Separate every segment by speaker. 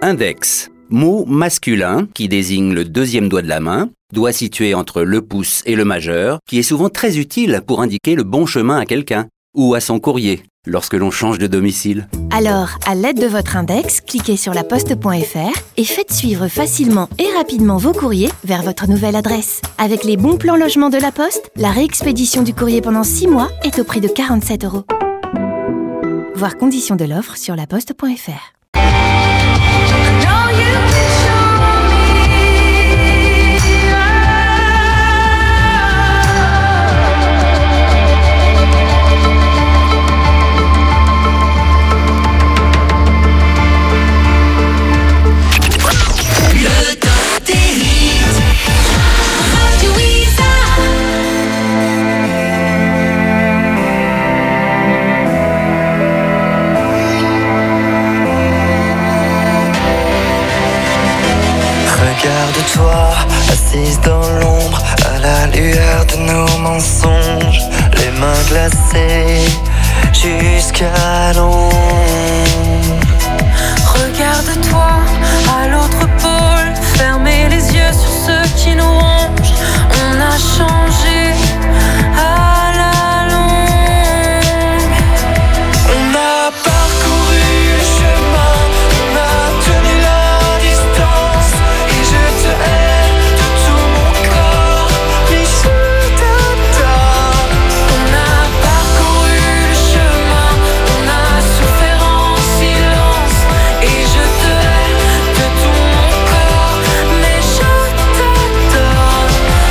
Speaker 1: Index, mot masculin qui désigne le deuxième doigt de la main, doigt situé entre le pouce et le majeur, qui est souvent très utile pour indiquer le bon chemin à quelqu'un ou à son courrier lorsque l'on change de domicile.
Speaker 2: Alors, à l'aide de votre index, cliquez sur laposte.fr et faites suivre facilement et rapidement vos courriers vers votre nouvelle adresse. Avec les bons plans logement de la Poste, la réexpédition du courrier pendant 6 mois est au prix de 47 €. Voir conditions de l'offre sur laposte.fr.
Speaker 3: Regarde-toi, assise dans l'ombre, à la lueur de nos mensonges, les mains glacées jusqu'à l'ombre.
Speaker 4: Regarde-toi, à l'autre pôle, fermez les yeux sur ceux qui nous rongent. On a changé à la longue.
Speaker 3: On a parcouru le chemin, on a tenu la distance, et je te hais de tout mon corps, mais je t'adore.
Speaker 4: On a parcouru le chemin, on a souffert en silence, et je te hais de tout mon corps, mais je t'adore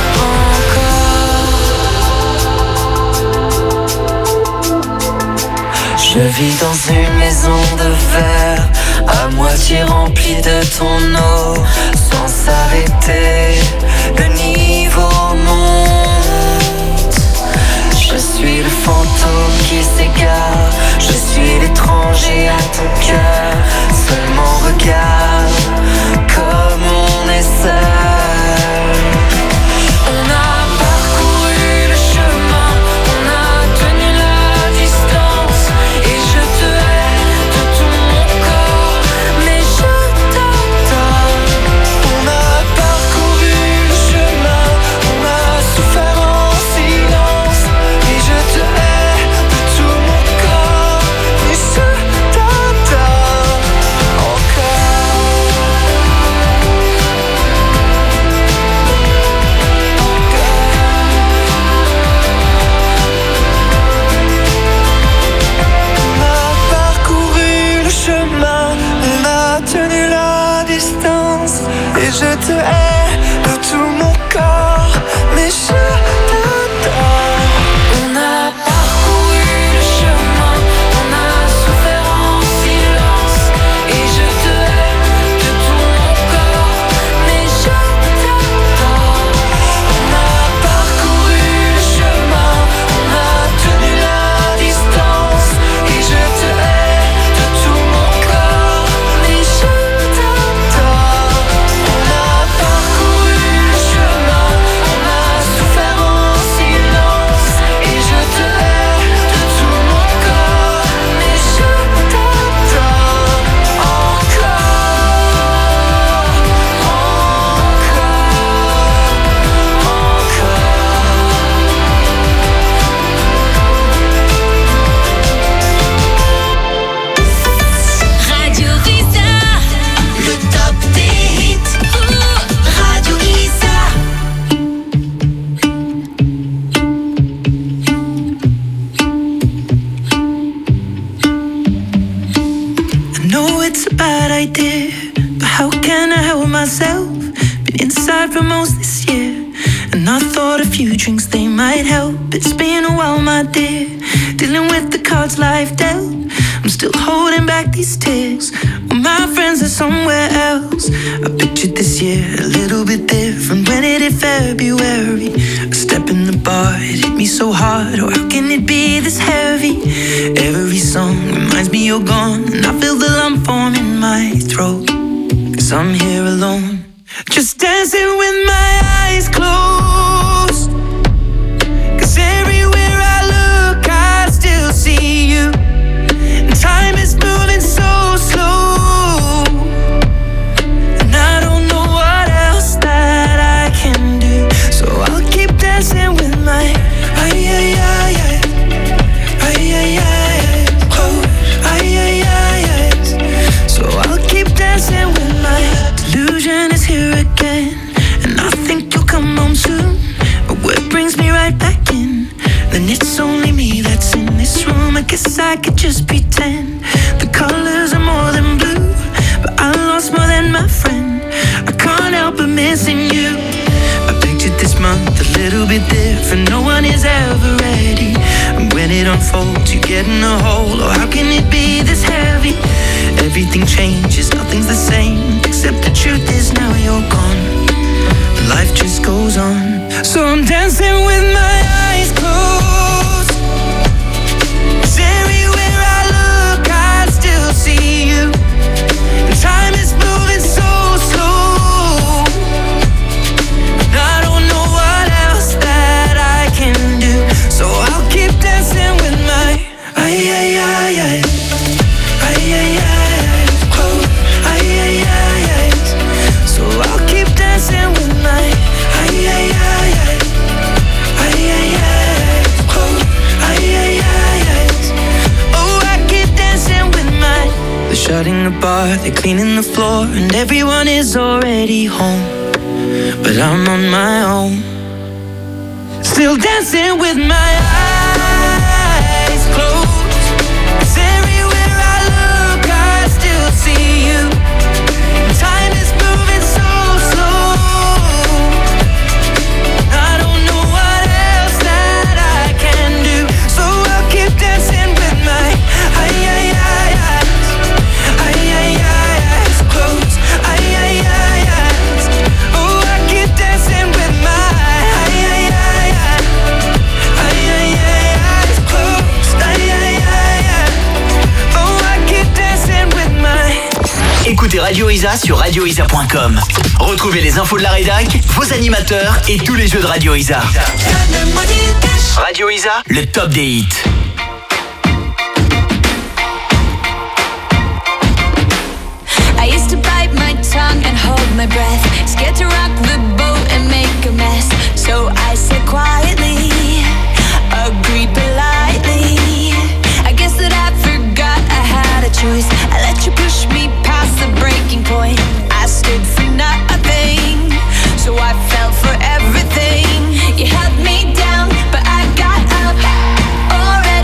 Speaker 4: encore.
Speaker 3: Je vis dans une maison de verre, à moitié remplie de ton eau, sans s'arrêter, le niveau monte. Je suis le fantôme qui s'égare, je suis l'étranger à ton cœur. Seulement regarde comme on est seul.
Speaker 4: On a parcouru le chemin, on a tenu la distance, et je te hais de tout mon corps, mais je t'adore.
Speaker 3: On a parcouru le chemin, on a souffert en silence, et je te hais de tout mon corps, mais je t'adore encore. On a parcouru le chemin, on a tenu la distance, et je te hais de tout mon corps, mais je t'adore.
Speaker 4: On a parcouru le chemin, on a souffert en silence, et je te hais de tout mon corps, mais je t'adore.
Speaker 3: On a parcouru le chemin, on a tenu la distance, et je te hais de tout mon corps, mais je t'adore. On a parcouru le chemin, on a souffert en silence, et je te hais de tout mon corps, mais je t'adore encore,
Speaker 5: Radio Isa, le top des hits. Radio Isa.
Speaker 6: I know it's a bad idea, but how can I help myself? Been inside for most this year, and I thought a few drinks they might help. It's been a while, my dear, dealing with the cards life dealt. I'm still holding back these tears, well, my friends are somewhere else. I pictured this year a little bit different. When it hit February, a step in the bar, it hit me so hard. Oh, how can it be this heavy? Every song reminds me you're gone, and I feel the lump form in my throat, 'cause I'm here alone, just dancing with my eyes closed. 'Cause everywhere I look, I still see you. And time is moving so slow. just pretend. The colors are more than blue, but I lost more than my friend. I can't help but missing you. I pictured this month a little bit different. No one is ever ready, and when it unfolds, you get in a hole. Oh, how can it be this heavy? Everything changes, nothing's the same, except the truth is now you're gone. Life just goes on. So I'm dancing with my eyes closed, 'cause everywhere I look I still see you. And time is moving so slow, and I don't know what else that I can do. So I'll keep dancing with my eyes closed. So I'll keep dancing with my they're shutting the bar, they're cleaning the floor, and everyone is already home, but I'm on my own, still dancing with my eyes closed. 'Cause everywhere I look I still see you. Time is moving so slow, I don't know what else that I can do. So I'll keep dancing with my eyes closed. Oh, I keep dancing with my eyes closed. Oh, I keep dancing with my.
Speaker 7: Écoutez Radio Isa sur radioisa.com. Retrouvez les infos de la rédac, vos animateurs et tous les jeux de Radio Isa. Radio Isa, le top des hits.
Speaker 4: I used to bite my tongue and hold my breath, scared to rock the boat and make a mess. So I said quietly, agreed politely. I guess that I forgot I had a choice. I let you push me past the breaking point. I stood for nothing, so I fell for everything. You held me down, but I got up. Already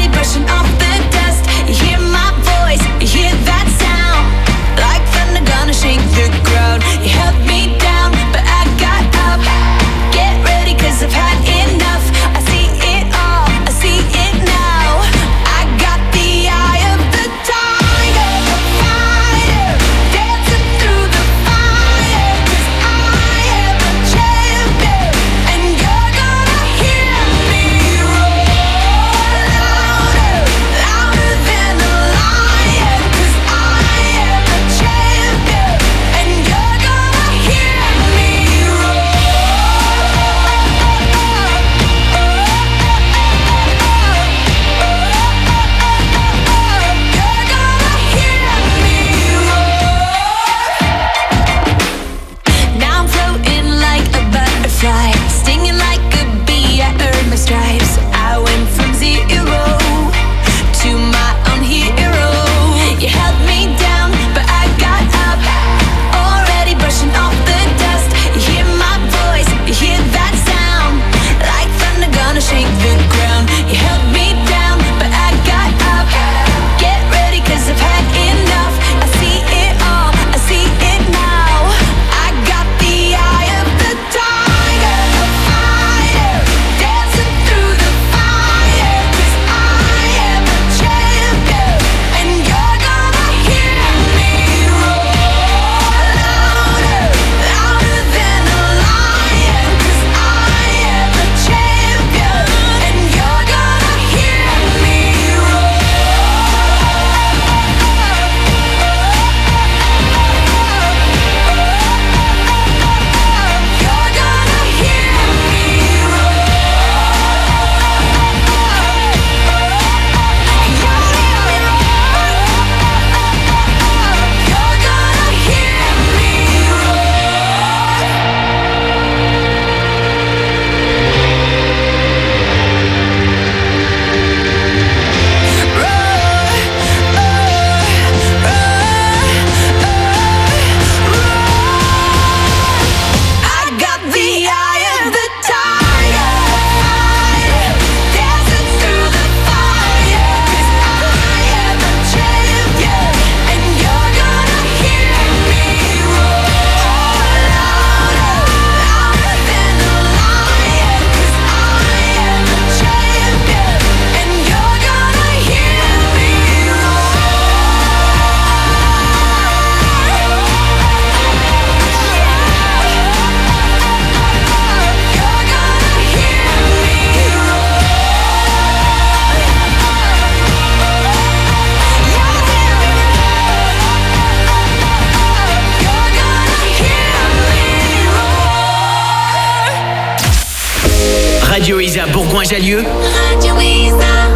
Speaker 7: Radio Isa Bourgoin-Jallieu.
Speaker 5: Radio Isa.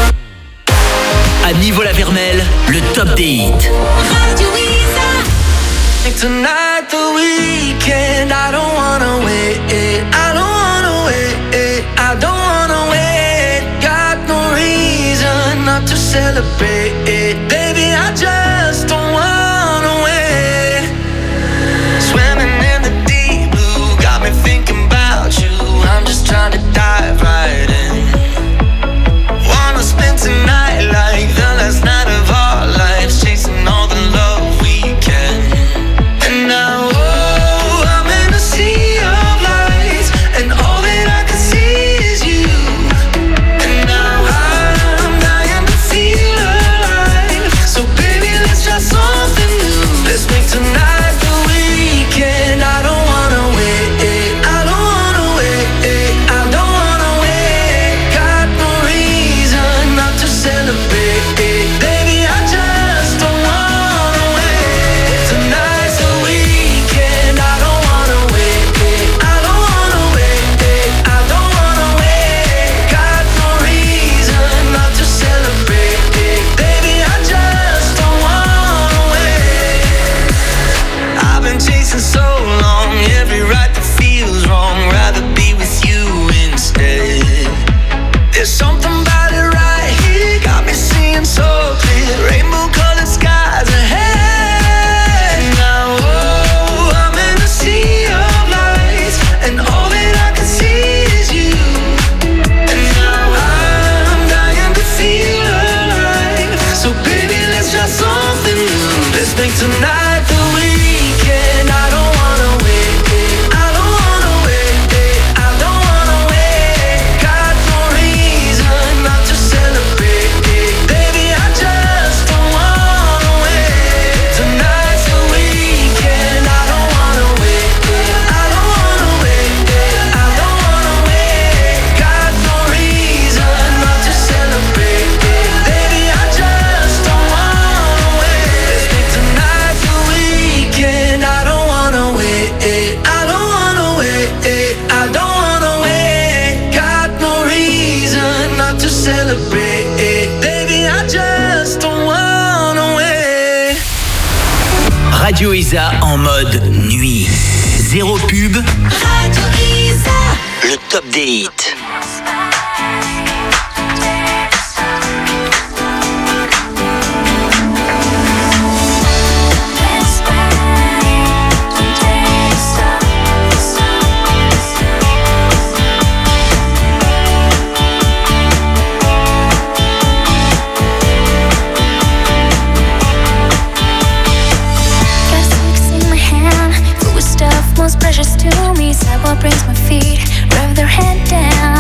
Speaker 7: À Niveau-la-Vernelle, le top des hits.
Speaker 5: Radio Isa.
Speaker 3: Tonight the weekend, I don't wanna wait, I don't wanna wait, I don't wanna wait. Got no reason not to celebrate, baby, I just don't wanna wait. Swimming in the deep blue, got me thinking about you. I'm just trying to dive right in. Wanna spend tonight like the last night of our lives, chasing all the love we can. And now, oh, I'm in a sea of lights, and all that I can see is you. And now I'm dying to feel alive. So baby, let's try something new. Let's make tonight the weekend. I don't wanna wait, I don't wanna wait, I don't wanna wait. Got no reason not to celebrate, baby, I just don't wanna wait. Tonight's the weekend. I don't wanna wait, I don't wanna wait, I don't wanna wait. Got no reason not to celebrate, baby, I just don't wanna wait. I've been chasing so long, every right that feels wrong. Rather be with you instead. There's something about it right here, got me seeing so clear. Rainbow colored skies ahead. Now, oh, I'm in a sea of lights, and all that I can see is you. And now I'm dying to feel alive. So baby, let's try something new. Let's make tonight the weekend. I don't wanna wait, I don't wanna wait, I don't wanna wait. Got no reason not to celebrate, baby, I just don't wanna wait. Tonight's the weekend. I don't wanna wait, I don't wanna wait, I don't wanna wait. Got no reason not to celebrate, baby, I just don't wanna wait. Let's make tonight the weekend. I don't wanna wait, I don't wanna wait, I don't wanna wait. Got no reason not to celebrate, baby, I just don't wanna wait.
Speaker 7: Radio Isa en mode nuit. Zéro pub,
Speaker 5: Radio Isa.
Speaker 7: le top des hits.
Speaker 8: Got sticks in my hand, full of stuff most precious to me. Sidewalk brings my feet, rev their head down.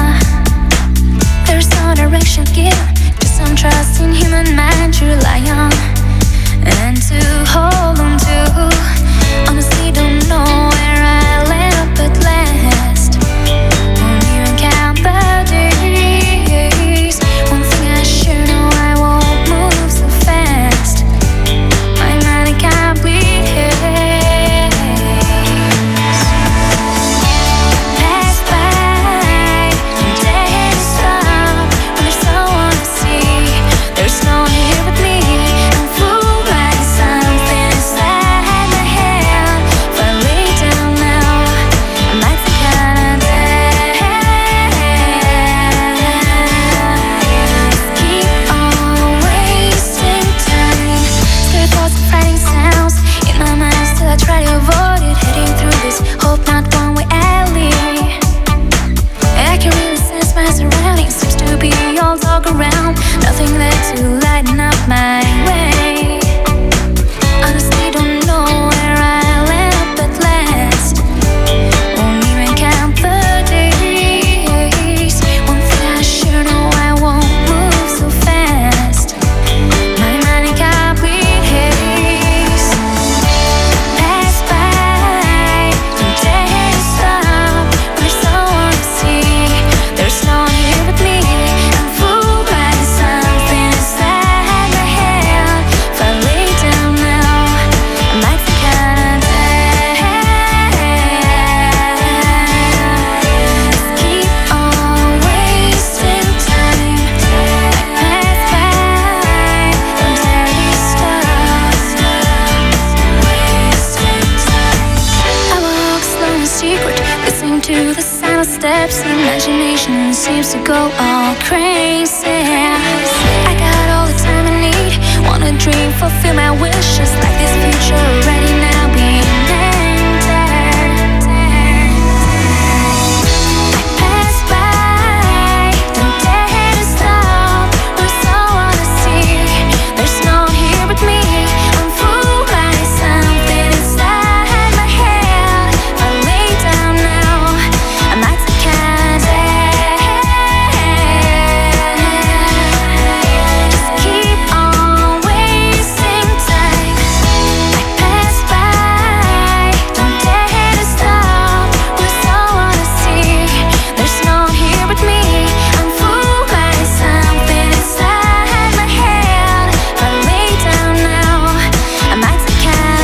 Speaker 8: steps, imagination seems to go all crazy. I got all the time I need, wanna dream, fulfill my wishes, like this future already now being entered. I pass by, don't dare to stop, we're so on the sea, there's no one here but me. I'm fooled by something inside my head. If I lay down now, I might take just keep on wasting time. I pass by, don't dare to stop, we're so on the sea, there's no one here but me. I'm fooled by something inside my head. If I lay down now, I might take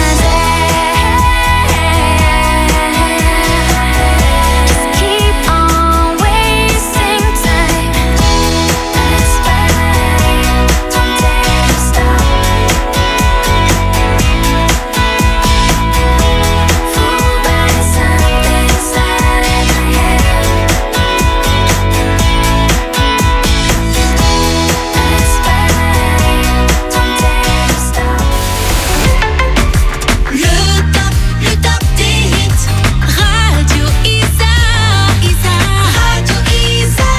Speaker 8: just keep on wasting time. Pass by, don't dare to stop. Fooled by something inside my head. Pass by, don't dare to stop.
Speaker 5: Le top des hits. Radio Isa. Radio Isa.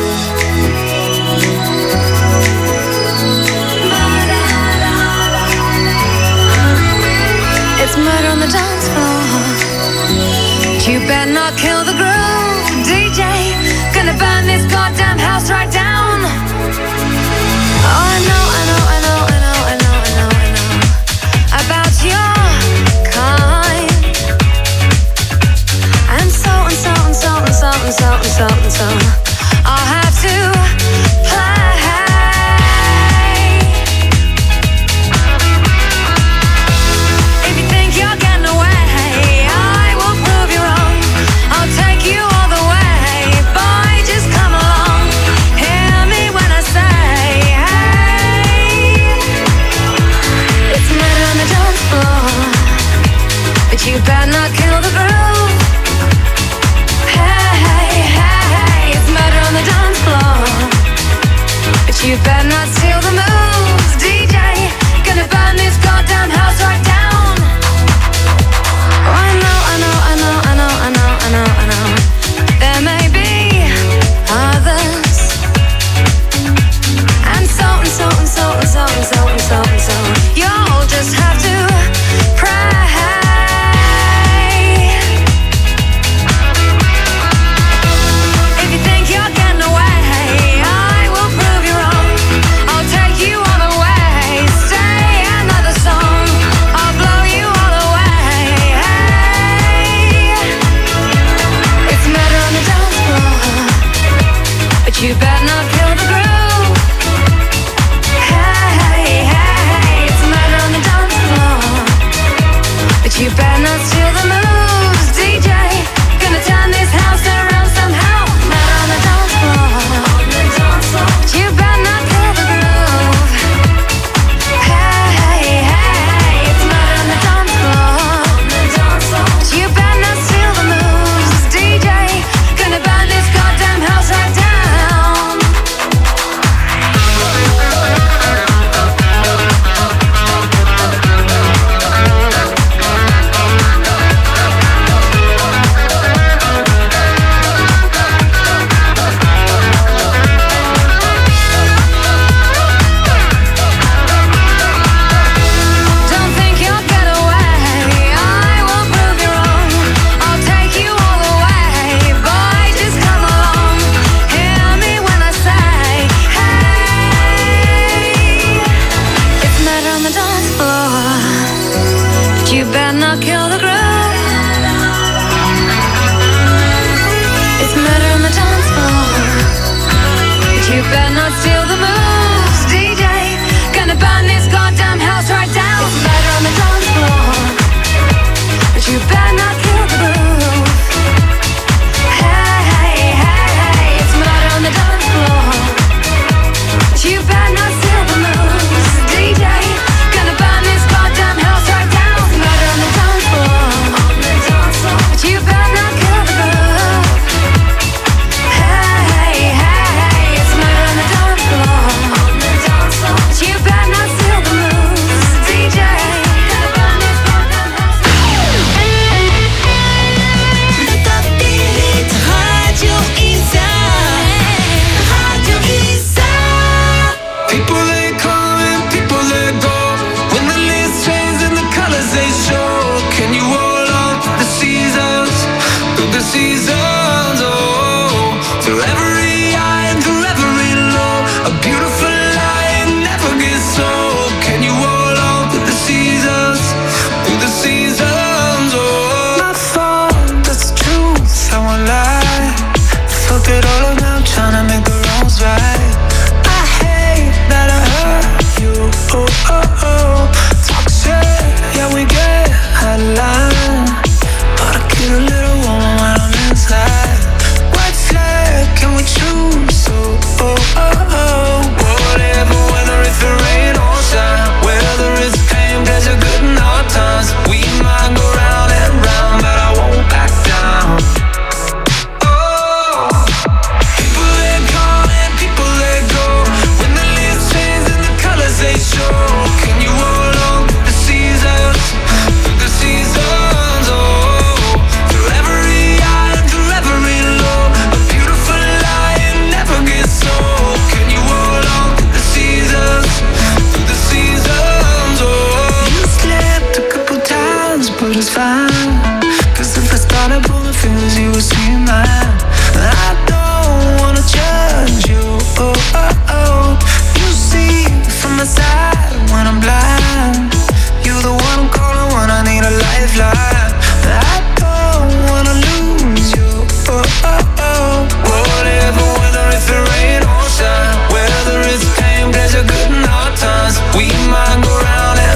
Speaker 4: It's murder on the dance floor. You better not kill the groove, DJ. Gonna burn this goddamn house right down. Oh, I know about your kind. And so I'll have to play. If you think you're getting away, I will prove you wrong. I'll take you all the way. Boy, just come along. Hear me when I say, hey. It's murder on the dance floor, but you better not kill the groove. Hey, it's murder on the dance floor, but you better not steal the moves, DJ. Gonna burn this goddamn house right down. Oh, I know. There may be others, and so. You'll just have to pray. If you think you're getting away, I will prove you wrong. I'll take you all the way. Stay another song, I'll blow you all away. Hey, it's murder on the dance floor, but you better not kill the groove. Hey, it's murder on the dance floor, but you better not steal the moves, DJ. Gonna turn this house around somehow. Murder on the dance floor, but you better not kill the groove. Hey, it's murder on the dance floor, but you better not steal the moves, DJ. Gonna burn this goddamn house right down. Don't think you'll get away, I will prove you wrong. I'll take you all the way. Boy, just come along. Hear me when I say, hey. It's murder on the dance floor, but you better not kill the groove. It's murder on the dance floor, but you better not steal the moves, DJ. Gonna burn this goddamn house right down. It's murder on the dance floor, but you better not kill the groove. Hey, it's murder on the dance floor, but you better not steal the moves, DJ. Gonna burn this goddamn house right down. It's murder on the dance floor, but you better not kill the groove.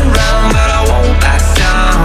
Speaker 3: and round, but I won't back down.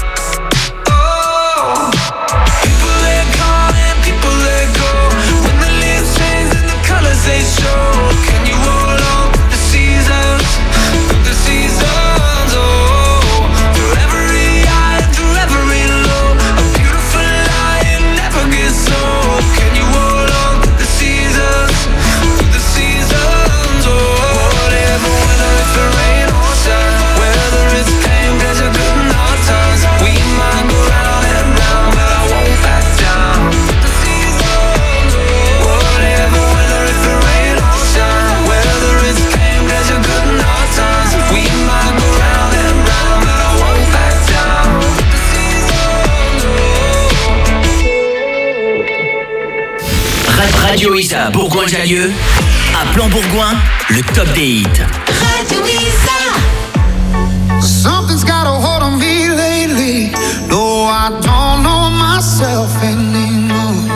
Speaker 3: Oh, people let come and people let go. When the leaves change and the colors they show, can you hold on to the seasons? Through the seasons, oh, through every high and through every low, a beautiful lie, it never gets old. Can you hold on to the seasons? Through the seasons, oh, whatever, whether it's the rain or sun, whether it's pain, pleasure, good and hard times, we might go round and round, but I won't back down. The seasons, oh, whatever, whether it's the rain or sun, whether it's pain, pleasure, good and hard times, we might go round and round, but I won't back down. The seasons,
Speaker 7: Radio Isa Bourgoin-Jallieu, à Plan-Bourgoin, le top des hits.
Speaker 5: Radio Isa.
Speaker 6: Something's got a hold on me lately. No, I don't know myself anymore.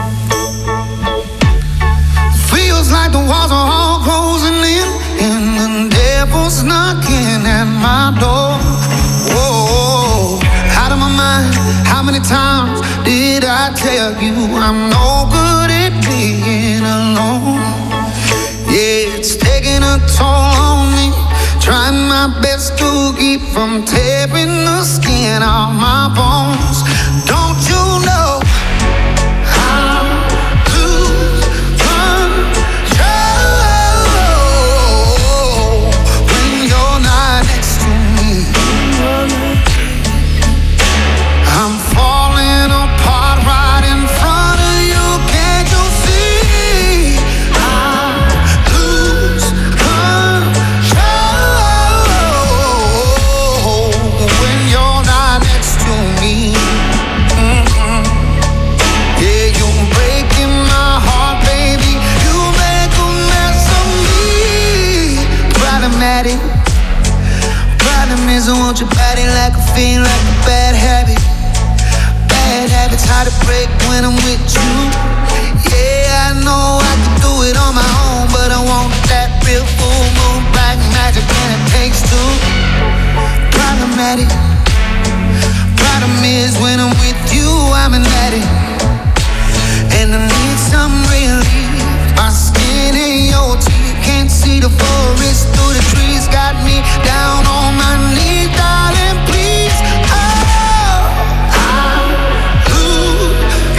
Speaker 6: Feels like the walls are all closing in, and the devil's knocking at my door. Whoa, out of my mind. How many times did I tell you I'm no good at being alone? Yeah, it's taking a toll on me. Trying my best to keep from tearing the skin off my bones. Don't you know I lose control when you're not next to me? I'm falling apart right in front of you. Can't you see? I lose control when you're not next to me. Yeah, you're breaking my heart, baby. You make a mess of me. Problematic. Problem is I want your body like a fiend, like a bad habit. Bad habits hard to break when I'm with you. Yeah, I know I can do it on my own, but I want that real full moon black magic and it takes two. Problematic. Problem is when I'm with you, I'm an addict, and I need some relief. My skin and your teeth can't see the forest through the trees. Got me down on my knees, darling, please. Oh, I lose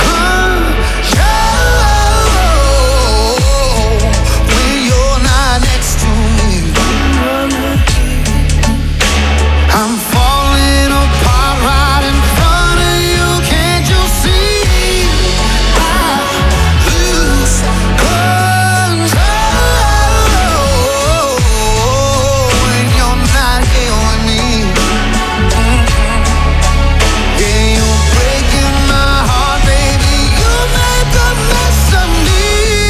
Speaker 6: control when you're not next to me. I'm falling apart right in front of you. Can't you see? I lose control when you're not here with me. Yeah, you're breaking my heart, baby. You make a mess of me.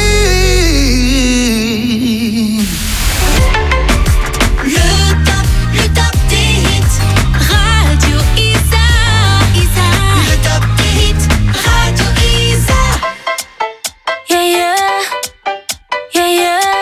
Speaker 5: Le top des hits. Radio Isa. Isa. Le top des hits. Radio Isa.
Speaker 8: Yeah, yeah, yeah, yeah.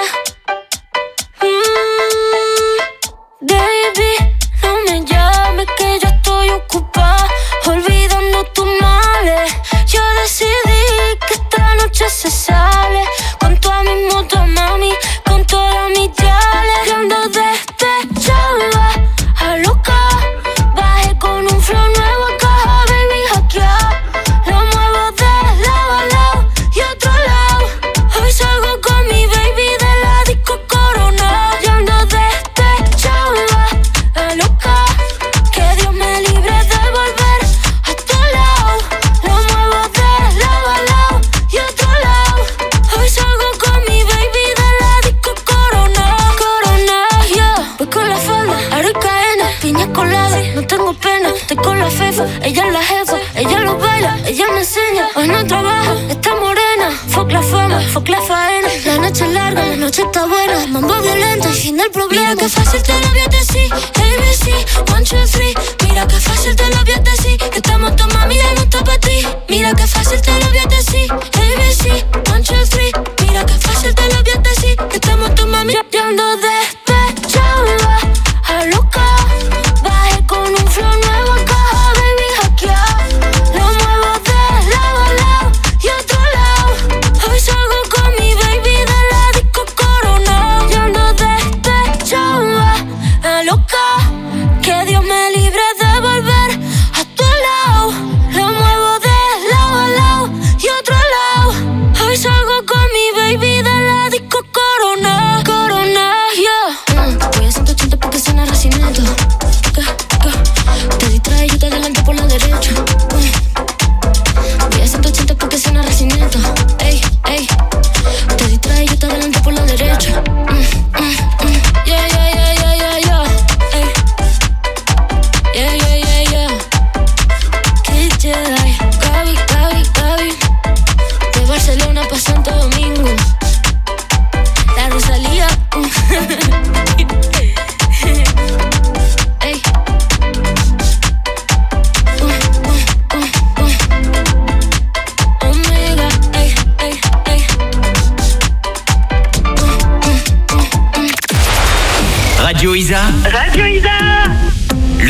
Speaker 8: Baby, no me llames que yo estoy ocupada, olvidando tus males. Yo decidí que esta noche se sale con toda mi moto, mami, con todas mis yales. Yo ando despechada, a loca. Bajé con un flow nuevo, caja, baby, hackeado. Lo muevo de lado a lado y otro lado. Hoy salgo con mi baby de la disco Corona. Yo ando despechada, a loca. Que Dios me libre de volver a tu lado. Lo muevo de lado a lado y otro lado. Hoy salgo con mi baby de la disco Corona. Corona, yeah. Voy con la falda, aro y cadena, piña colada, no tengo pena. Estoy con la fefa, ella es la jefa, ella lo baila, ella me enseña. Hoy no trabaja, está morena. Fuck la fama, fuck la faena. La noche es larga, la noche está buena. Mambo violento y fin del problema. Mira que fácil te lo voy a decir, ABC, 1, 2, 3. Mira que fácil te lo voy a decir, que estamos tu mami y no está pa' ti. Mira que fácil te lo voy a decir, ABC, 1, 2, 3. Mira que fácil te lo voy a decir, que estamos tu mami. Yo ando despechada, a loca.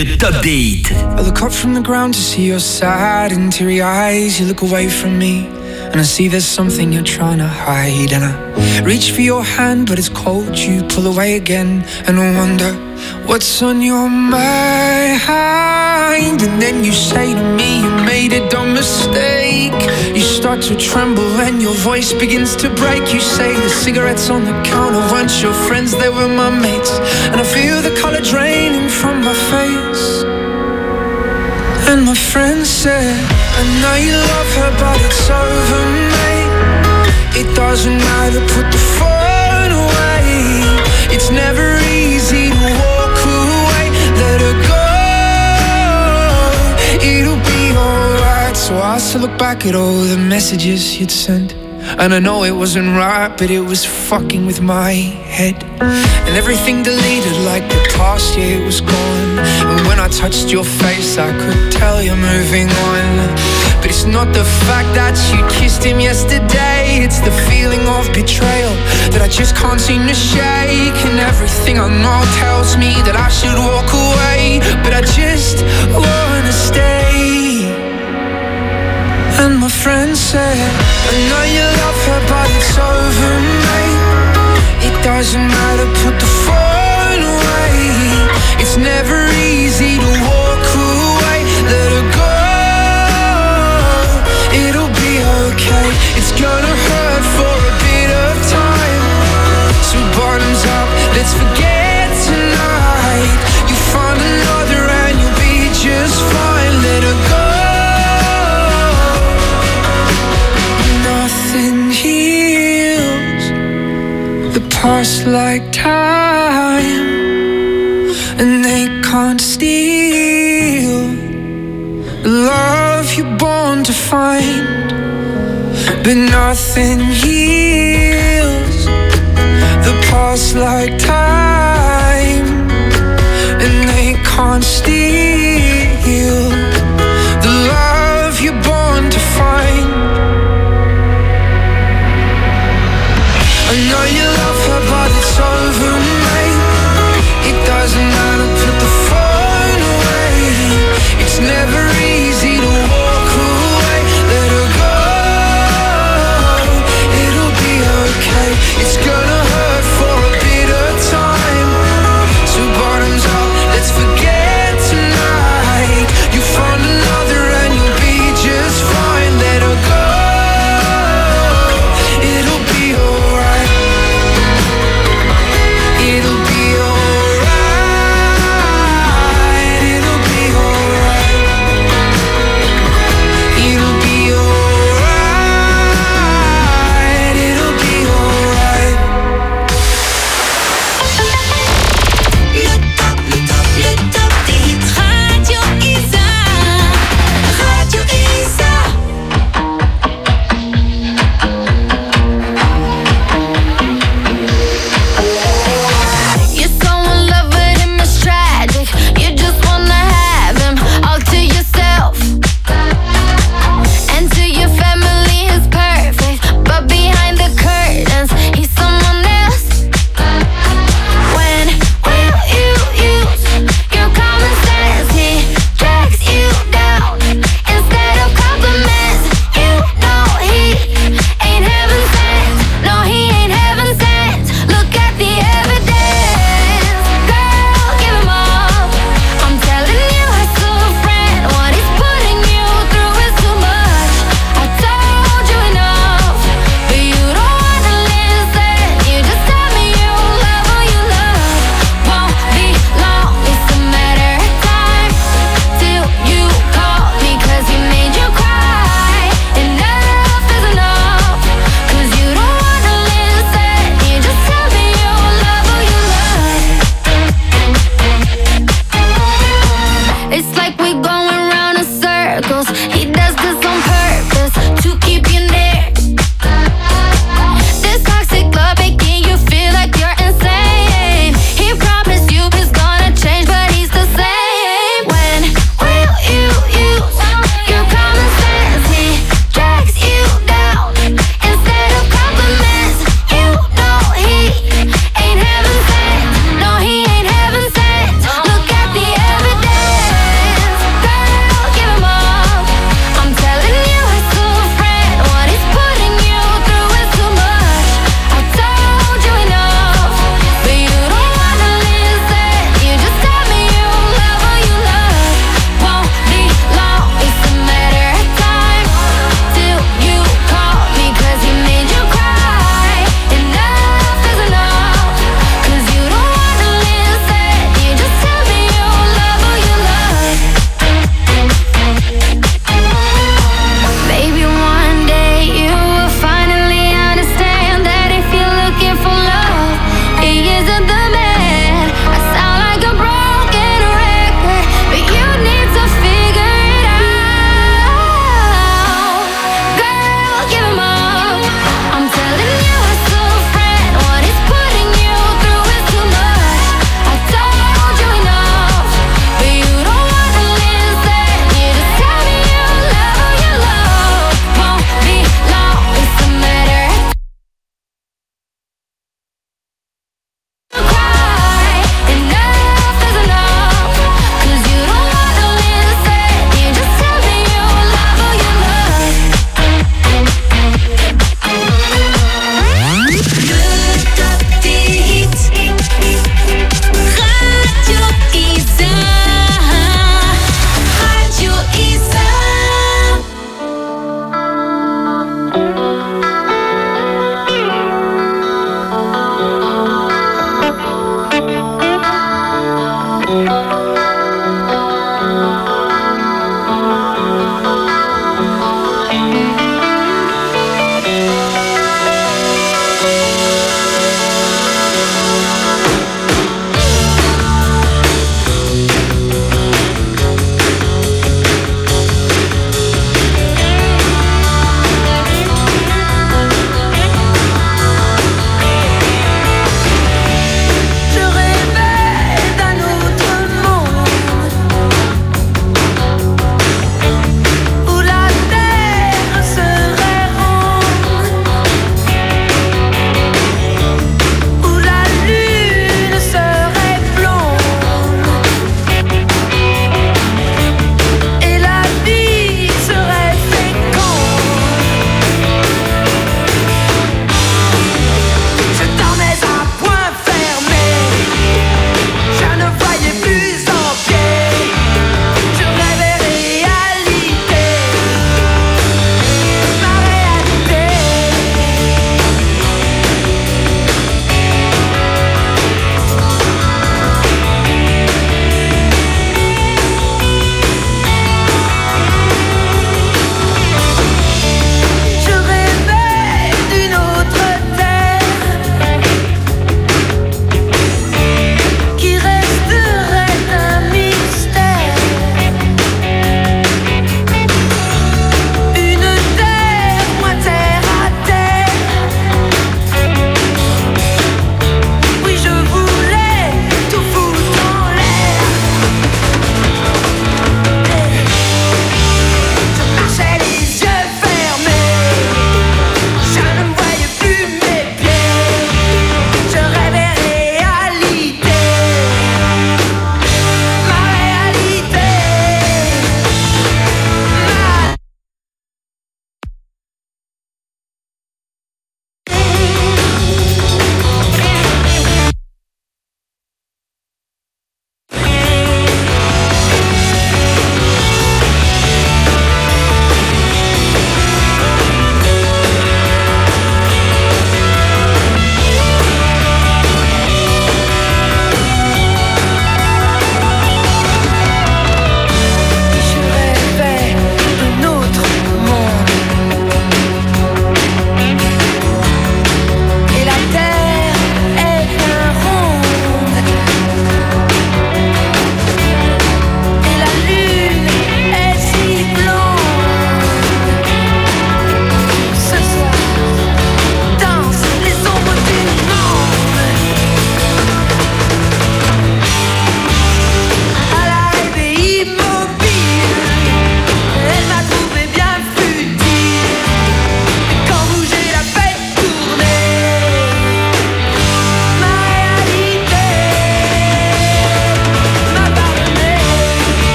Speaker 7: le top des hits.
Speaker 6: I look up from the ground to see your sad and teary eyes. You look away from me and I see there's something you're trying to hide. And I reach for your hand but it's cold. You pull away again and I wonder what's on your mind. And then you say to me you made a dumb mistake. You start to tremble and your voice begins to break. You say the cigarettes on the counter weren't your friends, they were my mates. And I feel the color draining from my face. And my friend said, I know you love her but it's over, mate. It doesn't matter, put the phone away. It's never easy to walk away. Let her go, it'll be alright. So I still look back at all the messages you'd sent. And I know it wasn't right, but it was fucking with my head. And everything deleted like the past, yeah, it was gone. And when I touched your face, I could tell you're moving on. But it's not the fact that you kissed him yesterday. It's the feeling of betrayal that I just can't seem to shake. And everything I know tells me that I should walk away, but I just wanna stay. And my friend said, I know you love her but it's over, mate. It doesn't matter, put the phone away. It's never easy to walk away. Let her go, it'll be okay. It's gonna hurt for a bit of time. So bottoms up, let's forget tonight. You find another and you'll be just fine. Let her go. Nothing heals the past like time, and they can't steal the love you're born to find. But nothing heals the past like time, and they can't steal the love you're born to find. I know you love her but it's over, mate. It doesn't matter, put the phone away. It's never easy to walk away. Let her go, it'll be okay. It's gonna hurt for a bit of time. So bottoms up, let's forget tonight.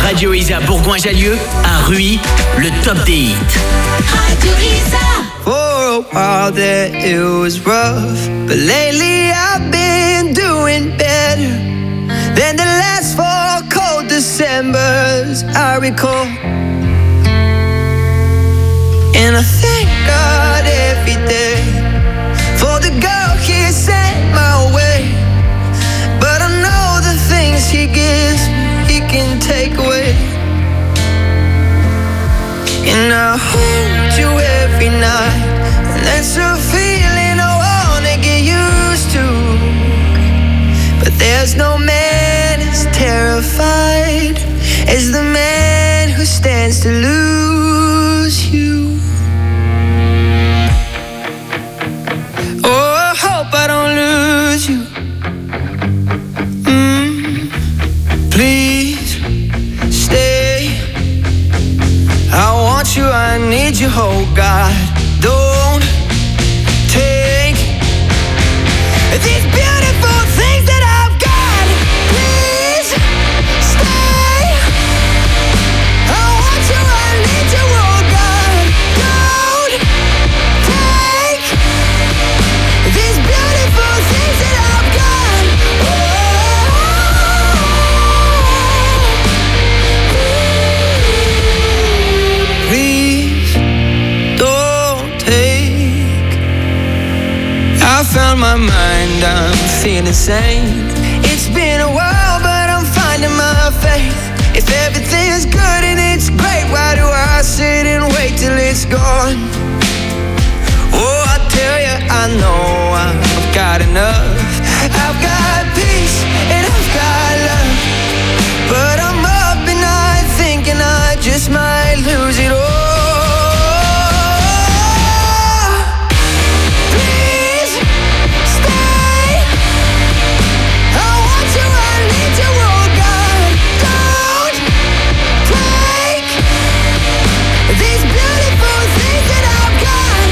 Speaker 7: Radio Isa Bourgoin-Jallieu, à Ruy, le top des hits.
Speaker 5: Radio Isa.
Speaker 6: For a while there it was rough, but lately I've been doing better than the last 4 cold Decembers I recall. And I thank God every day for the girl He sent my way. But I know the things He gives me, He can take away. And I hold you every night, and that's a feeling I wanna get used to. But there's no man as terrified as the man who stands to lose you. Oh, I hope I don't lose you. Please stay. I want you, I need you, oh God. Don't take these beautiful things that I've got. Please stay. I want you, I need you, oh God. Don't take these beautiful things that I've got. Please don't take. I found my mind, I'm feeling sane. It's been a while, but I'm finding my faith. If everything's good and it's great, why do I sit and wait till it's gone? Oh, I tell you, I know I've got enough. I've got peace and I've got love, but I'm up at night thinking I just might lose it all. Please stay. I want you, I need you, oh God. Don't take these beautiful things that I've got.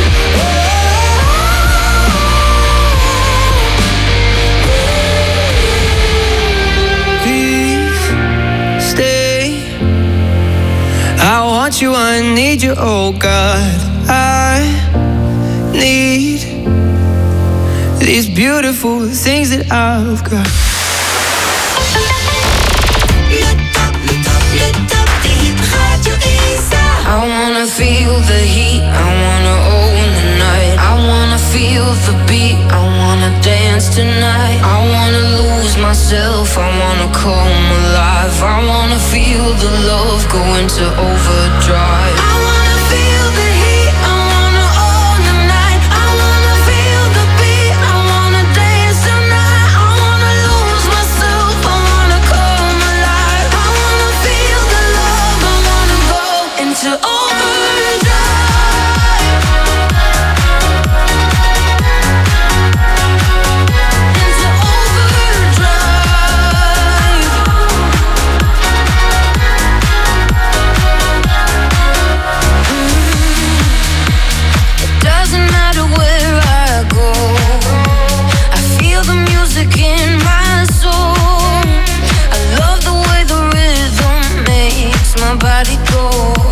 Speaker 6: Please stay. I want you, I need you, oh God. I need these beautiful things that I've got.
Speaker 5: Le top des hits Radio Isa.
Speaker 4: I wanna feel the heat, I wanna own the night. I wanna feel the beat, I wanna dance tonight. I wanna lose myself, I wanna come alive. I wanna feel the love go into overdrive. I wanna feel the heat, I wanna own the night. I wanna feel the beat, I wanna dance tonight. I wanna lose myself, I wanna come alive. I wanna feel the love, I wanna go into overdrive. Into overdrive. It doesn't matter where I go, I feel the music in my soul. I love the way the rhythm makes my body go.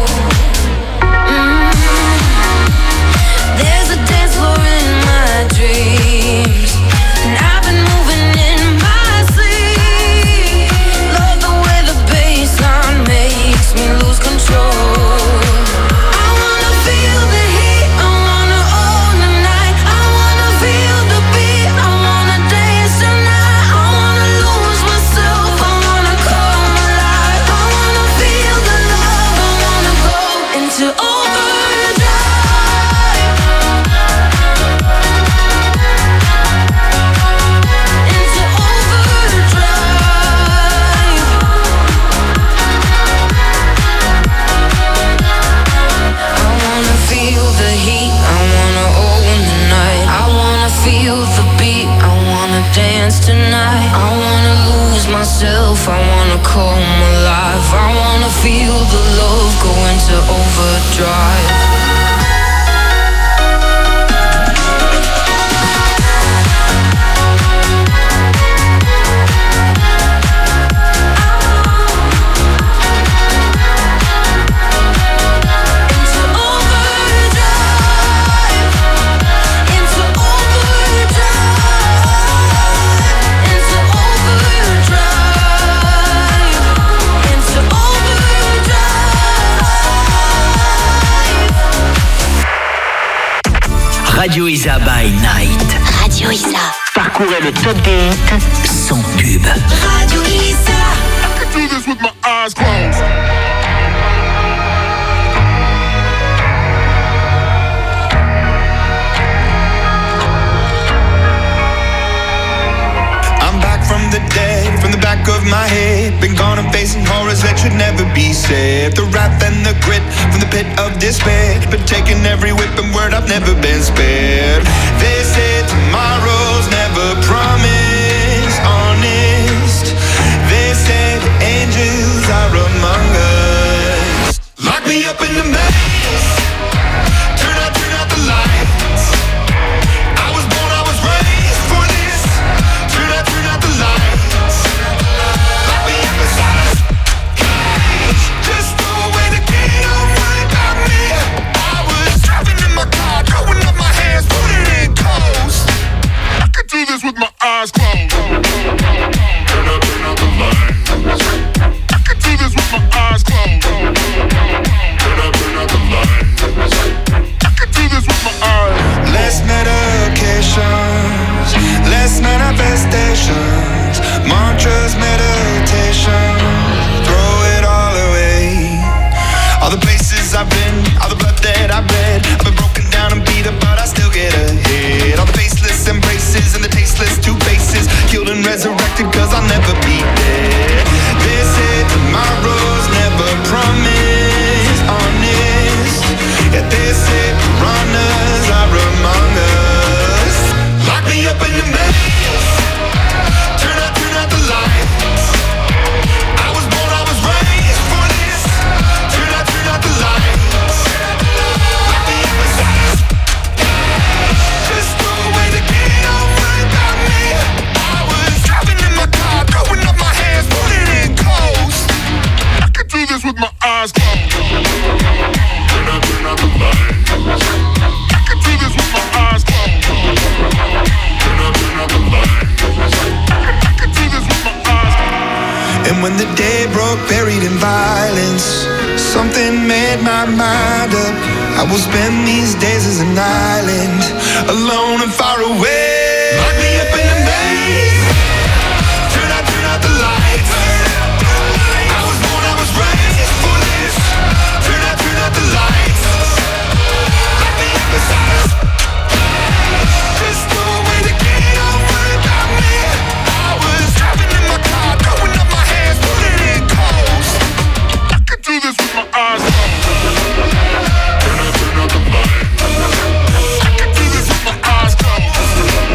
Speaker 4: There's a dance floor in my dreams, and I've been moving in my sleep. Love the way the bassline makes me lose control. I wanna feel the heat, I wanna own the night. I wanna feel the beat, I wanna dance tonight. I wanna lose myself, I wanna come alive. I wanna feel the love, I wanna go into overdrive. Into overdrive. I wanna feel the heat, I wanna own the night. I wanna feel the beat, I wanna dance tonight. I wanna lose myself, I wanna come alive. I wanna feel the love go into overdrive.
Speaker 7: Radio Isa by Night.
Speaker 2: Radio Isa.
Speaker 7: Parcourez le top des hits sans pub.
Speaker 5: Radio Isa.
Speaker 9: I could do this with my eyes closed.
Speaker 10: From the dead, from the back of my head. Been gone and facing horrors that should never be said. The wrath and the grit from the pit of despair. Been taking every whip and word, I've never been spared. They say tomorrow's never promised, honest. They say the angels are among us. Lock me up in the maze. Turn out the lights. I was born, I was raised for this. Turn out the lights. Lock me up inside a cage. Just throw away the key, don't worry about me. I was driving in my car, throwing up my hands, putting it in coast. I could do this with my eyes closed. Turn out the lights. I could do this with my eyes closed. Turn out the lights. I could do this with my eyes. Less medications, less manifestations, mantras, meditation, throw it all away. All the places I've been, all the blood that I've bled, I've been broken down and beat up, but I still get ahead. All the faceless embraces and the tasteless two faces, killed and resurrected cause I'll never be dead. They say tomorrow's never promised, honest. Yeah, they say piranhas are among us. Lock me up in the maze. Turn out the lights. I was born, I was raised for this. Turn out the lights. Lock me up inside. Just throw away the key, don't worry about me. I was driving in my car, throwing up my hands, putting it in coast. I could do this with my eyes closed. Turn out the lights. I could do this with my eyes closed. Turn out the lights. I could do this with my eyes closed. And when the day broke, buried in violence, something made my mind up. I will spend these days as an island, alone and far away. Lock me up in the maze. Turn out the lights. I was born, I was raised for this. Turn out the lights. Lock me up inside a just throw away the key, don't worry about me. I was driving in my car, throwing up my hands, putting it in coast. I could do this with my eyes closed. Turn out the lights. I could do this with my eyes closed.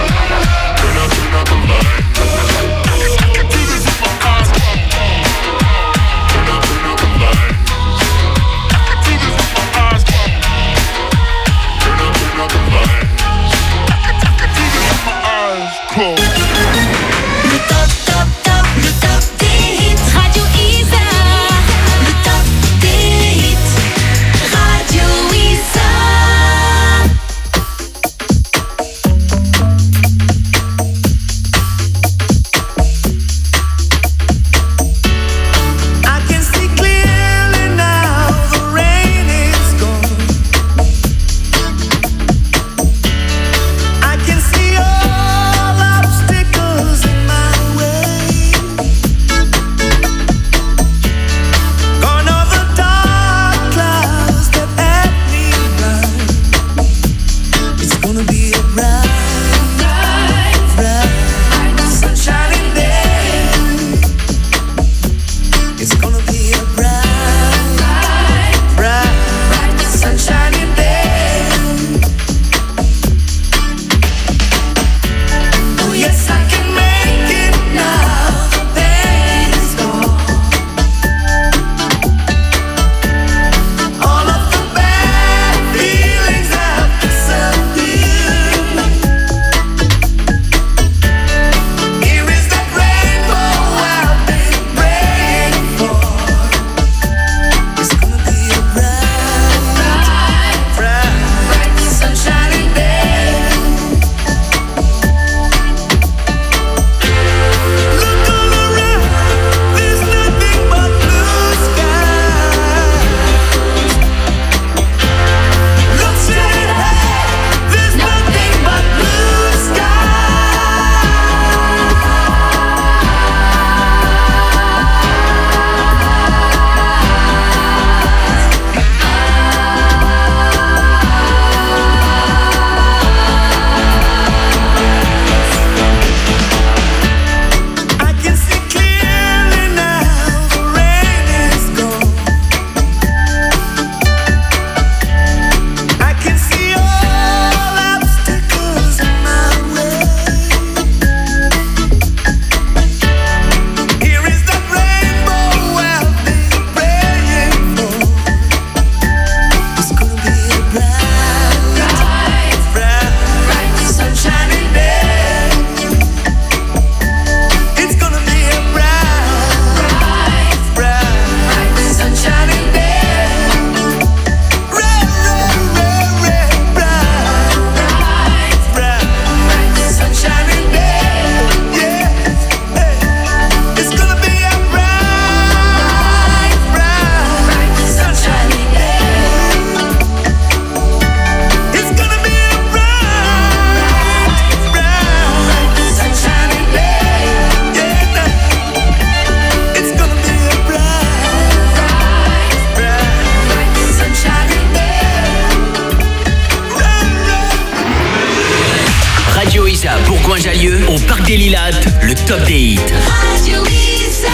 Speaker 7: Bourgoin-Jallieu, au Parc des Lilas, le top des hits.
Speaker 5: Radio Isa.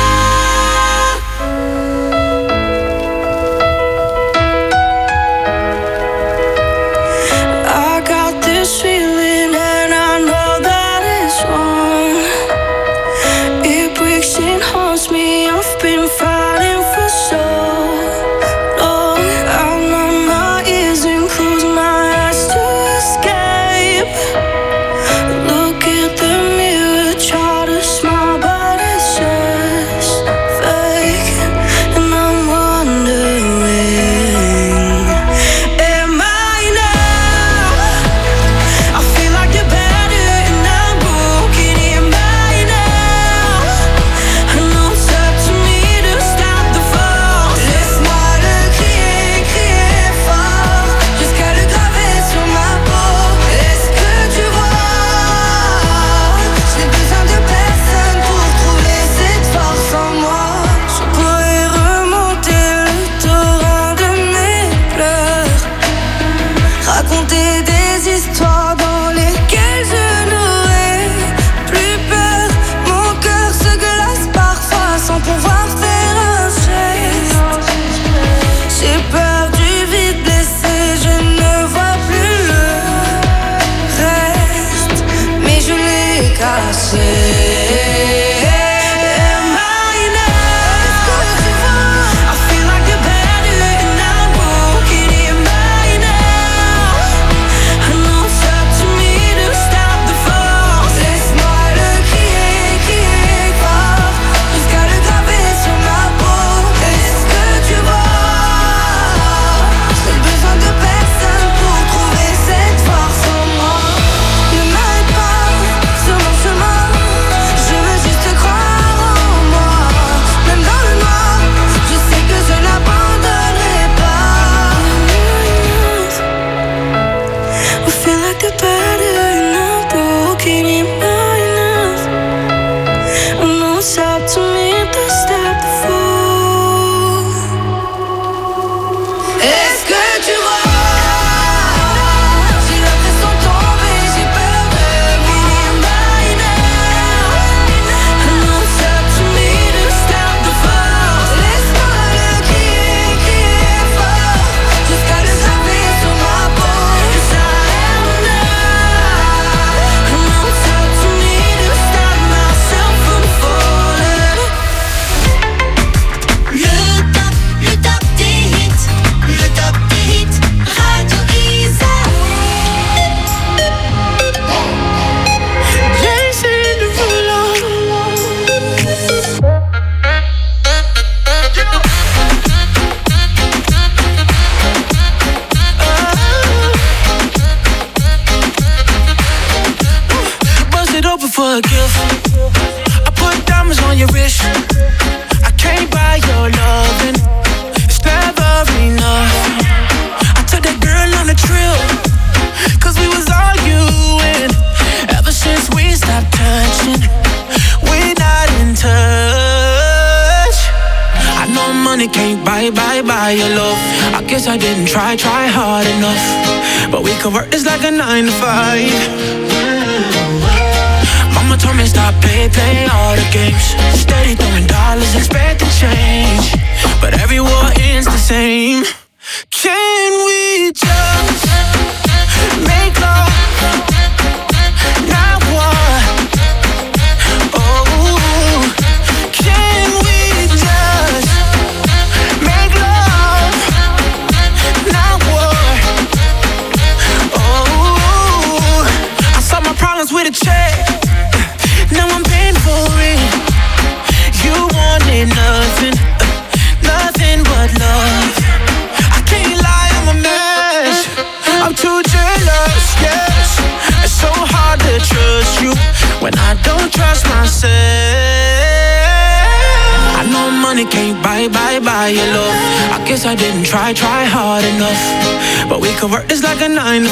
Speaker 6: I got this feeling and I know that it's wrong. It breaks and haunts me. I've been fighting for so long. I numb my ears and close my eyes to escape. Look at the mirror, try to smile, but it's just fake. And I'm wondering, am I now? I feel like the better and I'm broken. Am I now? I know it's up to me to stop the fall. Laisse-moi le crier fort. Jusqu'à le graver sur ma peau. Est-ce que tu vois? Je n'ai besoin de personne pour trouver cette force en moi. Je pourrais remonter le torrent de mes pleurs. Raconter des histoires dans lesquelles je n'aurais plus peur. Mon cœur se glace parfois sans pouvoir faire un geste. J'ai peur du vide blessé, je ne vois plus le reste. Mais je l'ai caché. Am I now? I feel like the better and I'm broken. Am I now? I know it's up to me to stop the fall. Laisse-moi le crier fort. Jusqu'à le graver sur ma peau. Est-ce que tu vois? J'ai besoin de personne pour trouver cette force en moi. Ne m'arrête pas sur mon chemin. Je veux juste croire en moi. Même dans le noir, je sais que je n'abandonnerai pas. I feel like the better and I'm broken. Am I enough? I know it's up to me to stop the fall. Est-ce que tu vois? J'ai l'impression de tomber, j'ai peur de moi. Am I now? I know it's up to me to stop the fall. Laisse-moi le crier fort. Jusqu'à le graver sur ma peau. Yes, I am now. I know it's up to me to stop myself from falling.
Speaker 5: Le top des hits. Le top des hits. Radio Isa.
Speaker 6: Jason Derulo.
Speaker 3: Bust it open for a gift. I put diamonds on your wrist. I can't buy your loving. It's never enough. I took that girl on a trip. Cause we was arguing. Ever since we stopped touching, we're not in touch. I know money can't buy your love. I guess I didn't try hard enough. But we could work this like a 9 to 5. Mama told me stop play all the games. Steady throwing dollars, expecting change. But every war ends the same. Can we just make love? Now what? Oh, can we just make love? Now what? Oh, I saw my problems with a check. Now I'm paying for it. You wanted nothing, nothing but love. I can't lie, I'm a mess. I'm too jealous, yes. It's so hard to trust you when I don't trust myself. I know money can't buy your love. I guess I didn't try hard enough. But we could work this like a 9 to